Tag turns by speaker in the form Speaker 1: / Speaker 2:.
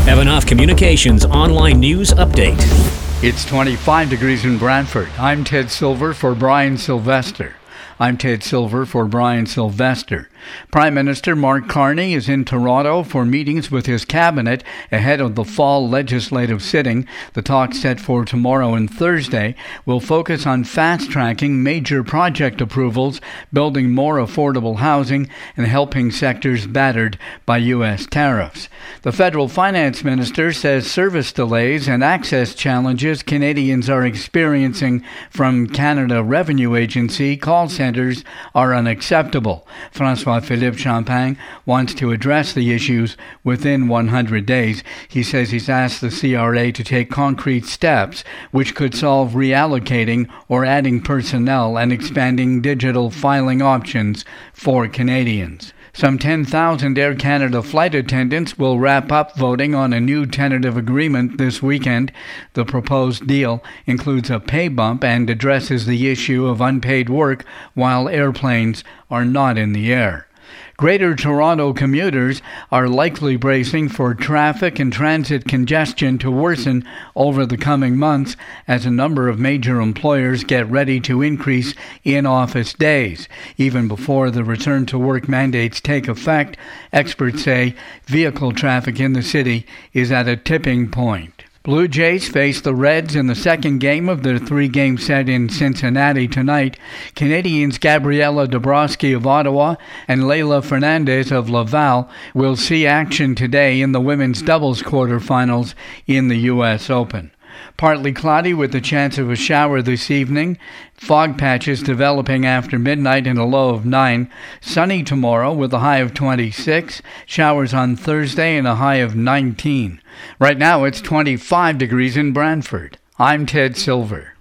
Speaker 1: Evanoff Communications online news update.
Speaker 2: It's 25 degrees in Brantford. I'm Ted Silver for Brian Sylvester. Prime Minister Mark Carney is in Toronto for meetings with his cabinet ahead of the fall legislative sitting. The talks set for tomorrow and Thursday will focus on fast-tracking major project approvals, building more affordable housing, and helping sectors battered by U.S. tariffs. The federal finance minister says service delays and access challenges Canadians are experiencing from Canada Revenue Agency call centers are unacceptable. François-Philippe Champagne wants to address the issues within 100 days. He says he's asked the CRA to take concrete steps which could solve reallocating or adding personnel and expanding digital filing options for Canadians. Some 10,000 Air Canada flight attendants will wrap up voting on a new tentative agreement this weekend. The proposed deal includes a pay bump and addresses the issue of unpaid work while airplanes are not in the air. Greater Toronto commuters are likely bracing for traffic and transit congestion to worsen over the coming months as a number of major employers get ready to increase in-office days. Even before the return-to-work mandates take effect, experts say vehicle traffic in the city is at a tipping point. Blue Jays face the Reds in the second game of their three-game set in Cincinnati tonight. Canadians Gabriela Dabrowski of Ottawa and Leylah Fernandez of Laval will see action today in the women's doubles quarterfinals in the U.S. Open. Partly cloudy with the chance of a shower this evening. Fog patches developing after midnight and a low of 9. Sunny tomorrow with a high of 26. Showers on Thursday and a high of 19. Right now it's 25 degrees in Brantford. I'm Ted Silver.